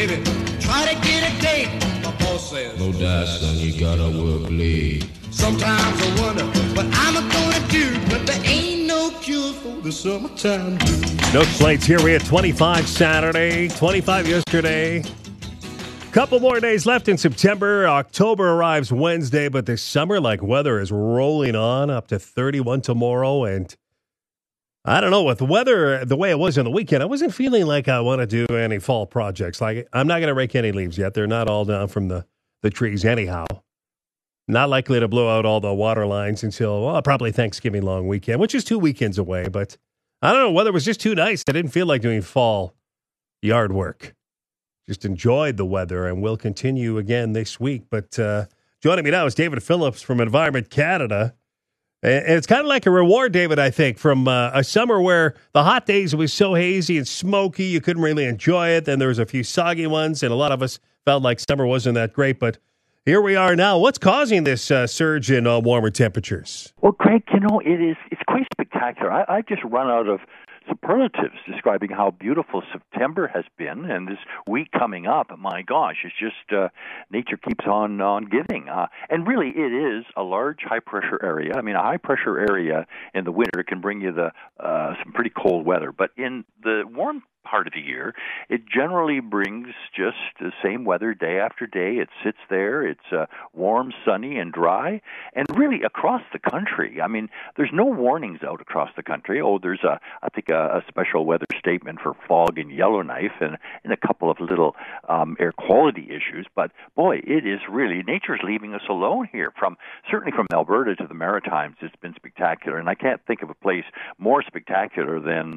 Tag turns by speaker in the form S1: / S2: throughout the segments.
S1: baby, try to get a date. My boss says,
S2: no doubt, son, you gotta work late.
S1: Sometimes I wonder what I'm gonna do, but there ain't no cure for the summertime blues.
S3: No complaints here. We had 25 Saturday, 25 yesterday. Couple more days left in September. October arrives Wednesday, but this summer-like weather is rolling on up to 31 tomorrow. And I don't know, with the weather the way it was on the weekend, I wasn't feeling like I want to do any fall projects. Like, I'm not going to rake any leaves yet. They're not all down from the trees anyhow. Not likely to blow out all the water lines until, well, probably Thanksgiving long weekend, which is 2 weekends away. But I don't know, weather was just too nice. I didn't feel like doing fall yard work. Just enjoyed the weather, and we'll continue again this week. But joining me now is David Phillips from Environment Canada. And it's kind of like a reward, David, I think, from a summer where the hot days was so hazy and smoky, you couldn't really enjoy it. Then there was a few soggy ones, and a lot of us felt like summer wasn't that great. But here we are now. What's causing this surge in warmer temperatures?
S4: Well, Greg, it's quite spectacular. I just run out of superlatives describing how beautiful September has been, and this week coming up, my gosh, it's just nature keeps on giving. And really, it is a large high-pressure area. I mean, a high-pressure area in the winter can bring you some pretty cold weather, but in the warm part of the year, it generally brings just the same weather day after day. It sits there. It's warm, sunny, and dry. And really, across the country, I mean, there's no warnings out across the country. Oh, there's a special weather statement for fog and Yellowknife and a couple of little air quality issues. But, boy, it is really, nature's leaving us alone here. Certainly from Alberta to the Maritimes, it's been spectacular. And I can't think of a place more spectacular than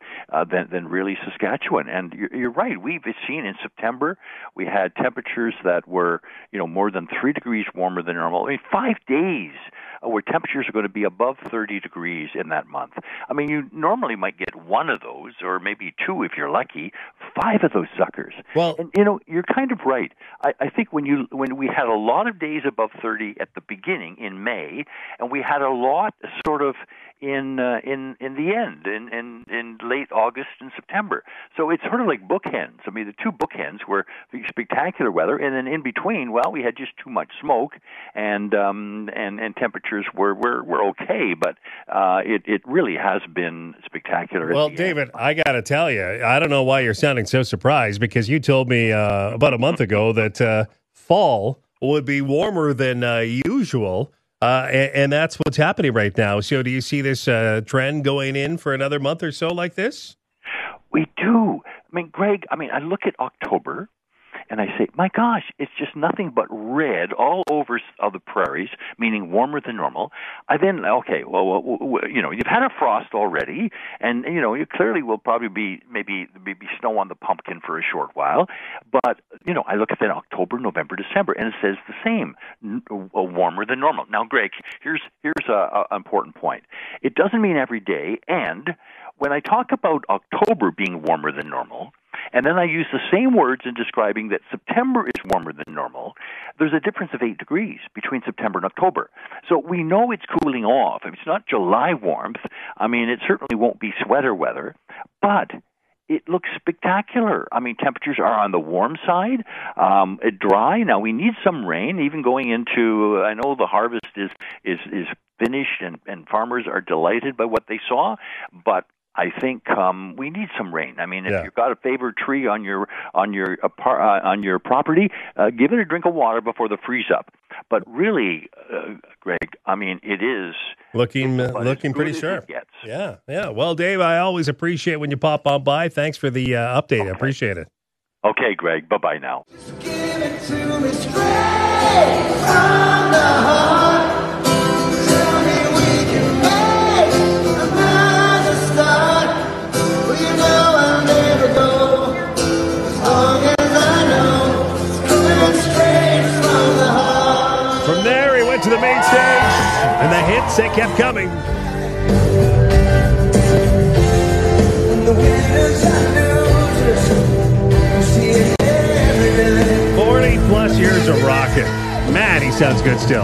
S4: really Saskatchewan. And you're right. We've seen in September, we had temperatures that were, more than 3 degrees warmer than normal. I mean, 5 days where temperatures are going to be above 30 degrees in that month. I mean, you normally might get one of those, or maybe two if you're lucky. 5 of those suckers. Well, and you're kind of right. I think when we had a lot of days above 30 at the beginning in May, and we had a lot sort of in the end, in late August and September. So it's sort of like bookends. I mean, the two bookends were the spectacular weather, and then in between, well, we had just too much smoke, and temperatures were okay, but it really has been spectacular.
S3: Well, David, I got to tell you, I don't know why you're sounding so surprised, because you told me about a month ago that fall would be warmer than usual. And that's what's happening right now. So do you see this trend going in for another month or so like this?
S4: We do. I mean, Greg, I look at October, and I say, my gosh, it's just nothing but red all over the prairies, meaning warmer than normal. I then, okay, well, you've had a frost already, and, you clearly will probably be maybe snow on the pumpkin for a short while. But, I look at then October, November, December, and it says the same, warmer than normal. Now, Greg, here's an important point. It doesn't mean every day, and when I talk about October being warmer than normal, and then I use the same words in describing that September is warmer than normal, there's a difference of 8 degrees between September and October. So we know it's cooling off. It's not July warmth. I mean, it certainly won't be sweater weather, but it looks spectacular. I mean, temperatures are on the warm side, dry. Now, we need some rain, even going into, I know the harvest is finished and farmers are delighted by what they saw, but I think we need some rain. I mean, if you've got a favorite tree on your property, give it a drink of water before the freeze up. But really, Greg, I mean, it is
S3: looking pretty sharp. Yeah. Well, Dave, I always appreciate when you pop on by. Thanks for the update. Okay. I appreciate it.
S4: Okay, Greg. Bye-bye now.
S5: Just give it to me straight from the heart. Tell me we can make another start. Well, you know I'll never go as long as I know it's coming straight from the heart.
S3: From there, he went to the main stage, and the hits, they kept coming.
S5: And the winners and losers.
S3: 40-plus years of rocking. Man, he sounds good still.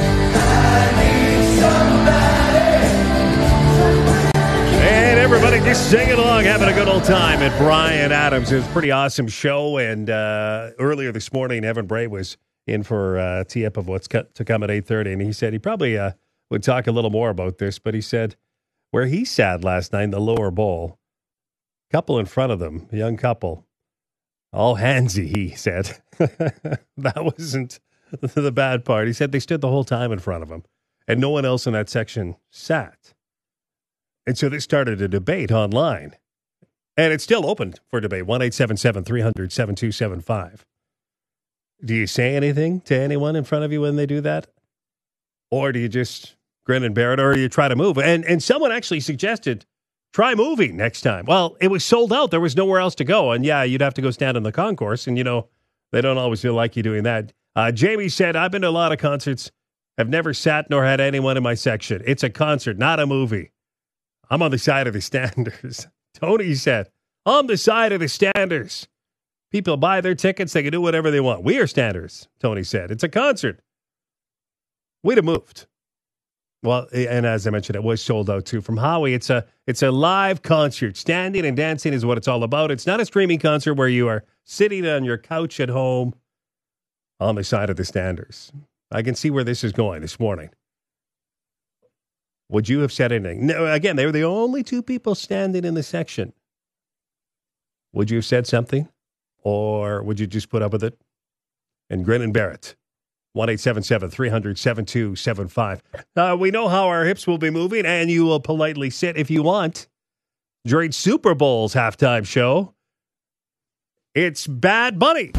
S3: And everybody just Singing along, having a good old time at Bryan Adams. It was a pretty awesome show. And earlier this morning, Evan Bray was in for a tee-up of what's to come at 8:30. And he said he probably would talk a little more about this. But he said where he sat last night in the lower bowl, couple in front of them, a young couple, all handsy, he said. That wasn't the bad part. He said they stood the whole time in front of him. And no one else in that section sat. And so this started a debate online. And it's still open for debate. 1-877-300-7275. Do you say anything to anyone in front of you when they do that? Or do you just grin and bear it, or do you try to move? And someone actually suggested, try moving next time. Well, it was sold out. There was nowhere else to go. And yeah, you'd have to go stand in the concourse. And, you know, they don't always feel like you doing that. Jamie said, I've been to a lot of concerts. I've never sat nor had anyone in my section. It's a concert, not a movie. I'm on the side of the standers. Tony said, on the side of the standers. People buy their tickets. They can do whatever they want. We are standers, Tony said. It's a concert. We'd have moved. Well, and as I mentioned, it was sold out too. From Howie, it's a live concert. Standing and dancing is what it's all about. It's not a streaming concert where you are sitting on your couch at home on the side of the standers. I can see where this is going this morning. Would you have said anything? No, again, they were the only two people standing in the section. Would you have said something? Or would you just put up with it and grin and bear it? 1-877-300-7275. We know how our hips will be moving, and you will politely sit if you want. During Super Bowl's halftime show, it's Bad Bunny.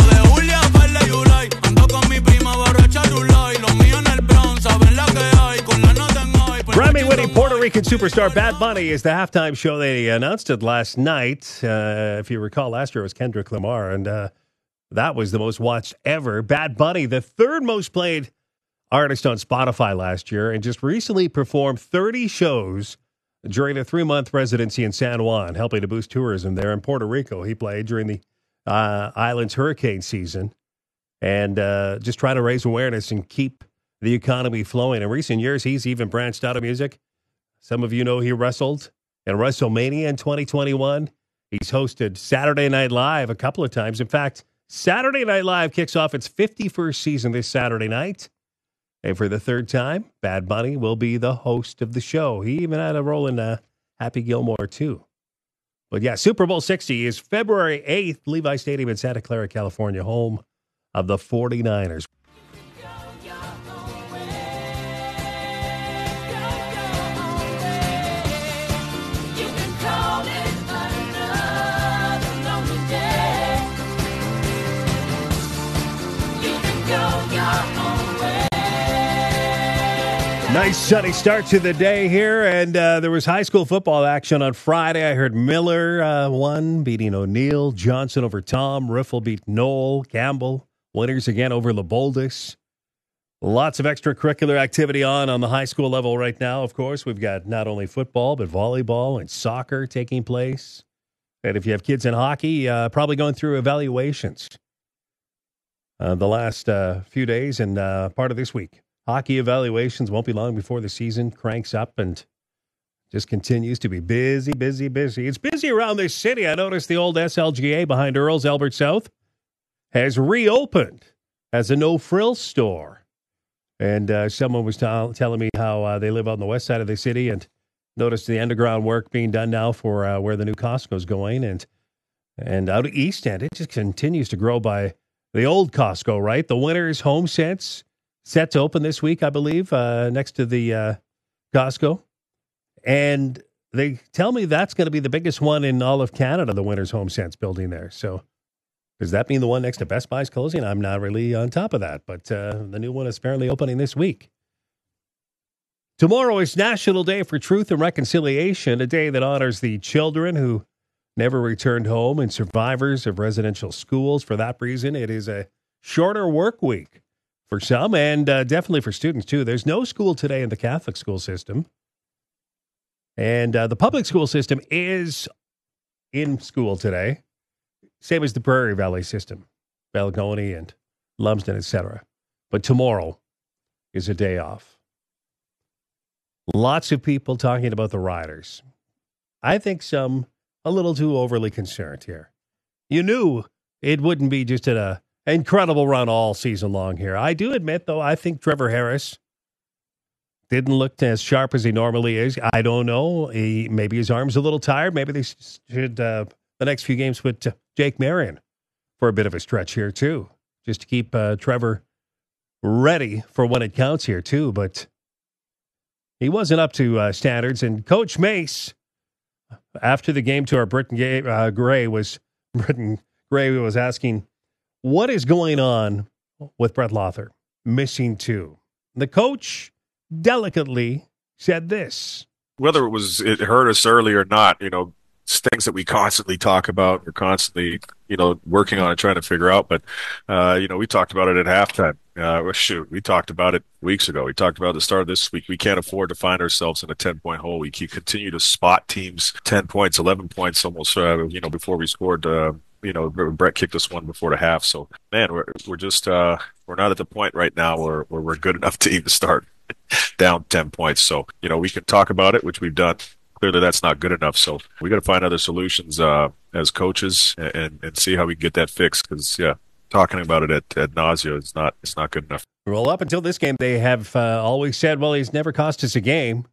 S3: Grammy-winning Puerto Rican superstar Bad Bunny is the halftime show. They announced it last night. If you recall, last year it was Kendrick Lamar, and that was the most watched ever. Bad Bunny, the third most played artist on Spotify last year, and just recently performed 30 shows during a 3-month residency in San Juan, helping to boost tourism there. In Puerto Rico, he played during the island's hurricane season, and just trying to raise awareness and keep the economy flowing. In recent years, he's even branched out of music. Some of you know he wrestled in WrestleMania in 2021. He's hosted Saturday Night Live a couple of times. In fact, Saturday Night Live kicks off its 51st season this Saturday night. And for the third time, Bad Bunny will be the host of the show. He even had a role in Happy Gilmore, too. But yeah, Super Bowl 60 is February 8th, Levi Stadium in Santa Clara, California, home of the 49ers. Nice sunny start to the day here, and there was high school football action on Friday. I heard Miller won, beating O'Neill. Johnson over Tom. Riffle beat Knoll. Campbell winners again over Leboldus. Lots of extracurricular activity on the high school level right now. Of course, we've got not only football, but volleyball and soccer taking place. And if you have kids in hockey, probably going through evaluations the last few days and part of this week. Hockey evaluations won't be long before the season cranks up and just continues to be busy, busy, busy. It's busy around this city. I noticed the old SLGA behind Earl's, Albert South, has reopened as a no-frill store. And someone was telling me how they live on the west side of the city and noticed the underground work being done now for where the new Costco's going. And out of East End, it just continues to grow by the old Costco, right? The Winners Home Sense. Set to open this week, I believe, next to the Costco. And they tell me that's going to be the biggest one in all of Canada, the Winners Home Sense building there. So does that mean the one next to Best Buy's closing? I'm not really on top of that, but the new one is apparently opening this week. Tomorrow is National Day for Truth and Reconciliation, a day that honors the children who never returned home and survivors of residential schools. For that reason, it is a shorter work week for some, and definitely for students, too. There's no school today in the Catholic school system. And the public school system is in school today, same as the Prairie Valley system, Balgony and Lumsden, etc. But tomorrow is a day off. Lots of people talking about the riders. I think some a little too overly concerned here. You knew it wouldn't be just an incredible run all season long here. I do admit, though, I think Trevor Harris didn't look as sharp as he normally is. I don't know. Maybe his arm's a little tired. Maybe they should, the next few games, put Jake Marion for a bit of a stretch here, too, just to keep Trevor ready for when it counts here, too. But he wasn't up to standards. And Coach Mace, after the game to our Britton Gray was asking, what is going on with Brett Lothar missing two? The coach delicately said this.
S6: Whether it hurt us early or not, it's things that we constantly talk about. We're constantly, working on it, trying to figure out. But, we talked about it at halftime. We talked about it weeks ago. We talked about it at the start of this week. We can't afford to find ourselves in a 10-point hole. We continue to spot teams 10 points, 11 points almost, before we scored. Brett kicked us one before the half. So, man, we're just we're not at the point right now where we're good enough to even start down 10 points. So, we can talk about it, which we've done. Clearly, that's not good enough. So we got to find other solutions as coaches and see how we can get that fixed. Because talking about it at nausea it's not good enough.
S3: Well, up until this game, they have always said, well, he's never cost us a game,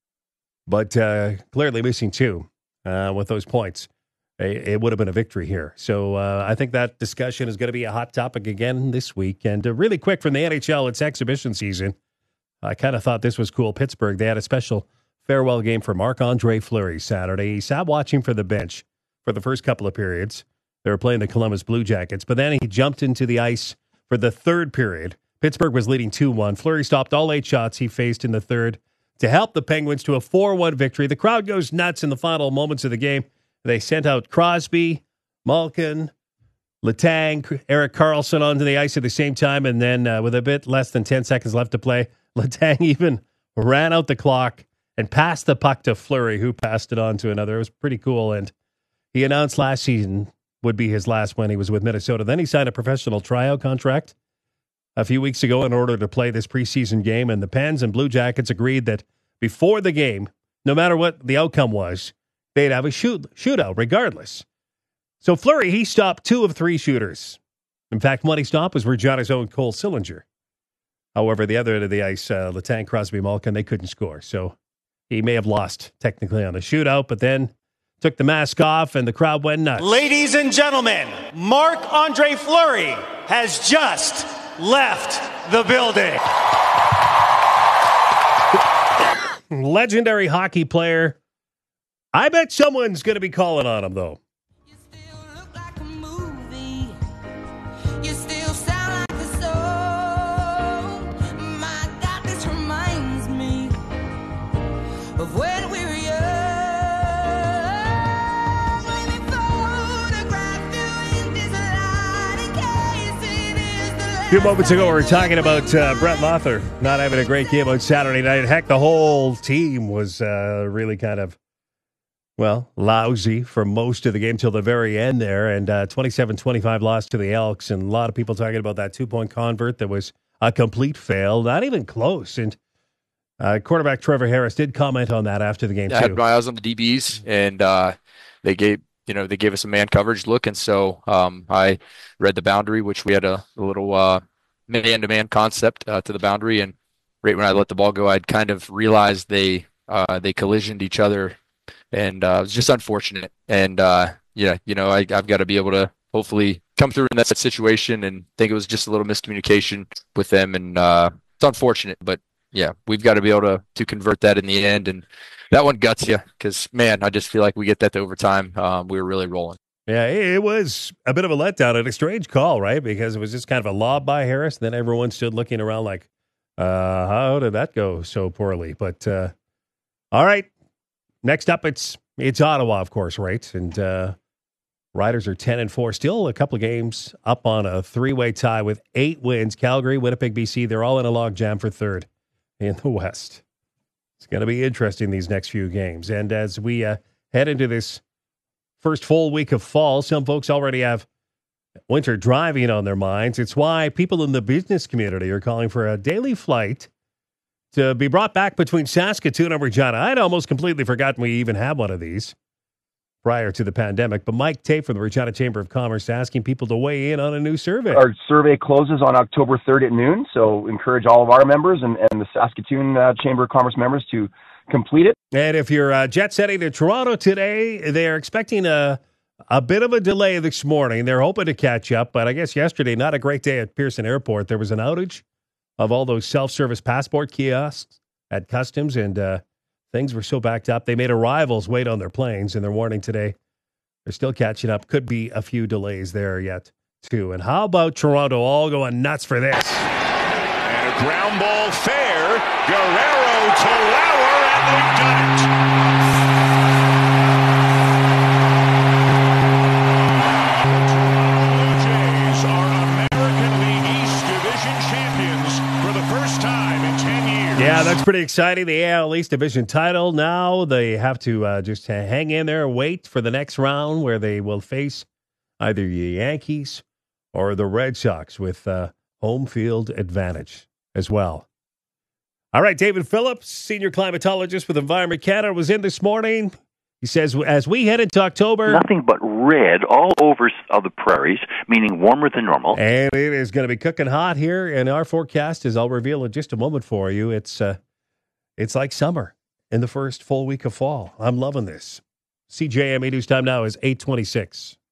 S3: but clearly missing two with those points. It would have been a victory here. So I think that discussion is going to be a hot topic again this week. And really quick from the NHL, it's exhibition season. I kind of thought this was cool. Pittsburgh, they had a special farewell game for Marc-Andre Fleury Saturday. He sat watching for the bench for the first couple of periods. They were playing the Columbus Blue Jackets, but then he jumped into the ice for the third period. Pittsburgh was leading 2-1. Fleury stopped all 8 shots he faced in the third to help the Penguins to a 4-1 victory. The crowd goes nuts in the final moments of the game. They sent out Crosby, Malkin, Letang, Erik Karlsson onto the ice at the same time, and then with a bit less than 10 seconds left to play, Letang even ran out the clock and passed the puck to Fleury, who passed it on to another. It was pretty cool, and he announced last season would be his last when he was with Minnesota. Then he signed a professional tryout contract a few weeks ago in order to play this preseason game, and the Pens and Blue Jackets agreed that before the game, no matter what the outcome was, they'd have a shootout regardless. So Fleury, he stopped 2 of 3 shooters. In fact, one he stopped was Regina's own Cole Sillinger. However, the other end of the ice, Letang, Crosby, Malkin, they couldn't score. So he may have lost technically on the shootout, but then took the mask off and the crowd went nuts.
S7: Ladies and gentlemen, Marc-Andre Fleury has just left the building.
S3: Legendary hockey player. I bet someone's going to be calling on him, though.
S8: You still look like a movie. You still sound like a song. My God, this reminds me of when we were young. When they photographed you in this light in case it is the
S3: A few moments ago, we were talking about Brett Lothar not having a great game on Saturday night. Heck, the whole team was really kind of, lousy for most of the game till the very end there. And 27-25 loss to the Elks. And a lot of people talking about that 2-point convert that was a complete fail, not even close. And quarterback Trevor Harris did comment on that after the game, too.
S9: I had my eyes on the DBs, and they gave us a man coverage look. And so I read the boundary, which we had a little man-to-man concept to the boundary. And right when I let the ball go, I'd kind of realized they collisioned each other. And it was just unfortunate. And, I've got to be able to hopefully come through in that situation, and think it was just a little miscommunication with them. And it's unfortunate, but yeah, we've got to be able to convert that in the end. And that one guts you because, man, I just feel like we get that to overtime. We were really rolling.
S3: Yeah, it was a bit of a letdown and a strange call, right? Because it was just kind of a lob by Harris. And then everyone stood looking around like, how did that go so poorly? But all right. Next up, it's Ottawa, of course, right? And Riders are 10-4, still a couple of games up on a 3-way tie with 8 wins. Calgary, Winnipeg, BC, they're all in a logjam for third in the West. It's going to be interesting these next few games. And as we head into this first full week of fall, some folks already have winter driving on their minds. It's why people in the business community are calling for a daily flight to be brought back between Saskatoon and Regina. I'd almost completely forgotten we even had one of these prior to the pandemic. But Mike Tate from the Regina Chamber of Commerce asking people to weigh in on a new survey.
S10: Our survey closes on October 3rd at noon, so encourage all of our members and the Saskatoon Chamber of Commerce members to complete it.
S3: And if you're jet setting to Toronto today, they're expecting a bit of a delay this morning. They're hoping to catch up, but I guess yesterday, not a great day at Pearson Airport. There was an outage of all those self-service passport kiosks at customs, and things were so backed up. They made arrivals wait on their planes, and they're warning today they're still catching up. Could be a few delays there yet, too. And how about Toronto all going nuts for this?
S11: And a ground ball fair. Guerrero to Lauer, and they've done it.
S3: Yeah, that's pretty exciting. The AL East Division title. Now they have to just hang in there and wait for the next round where they will face either the Yankees or the Red Sox with home field advantage as well. All right, David Phillips, senior climatologist with Environment Canada, was in this morning. He says, as we head into October...
S4: Nothing but red all over the prairies, meaning warmer than normal.
S3: And it is going to be cooking hot here, and our forecast, as I'll reveal in just a moment for you, it's like summer in the first full week of fall. I'm loving this. CJME News time now is 8:26.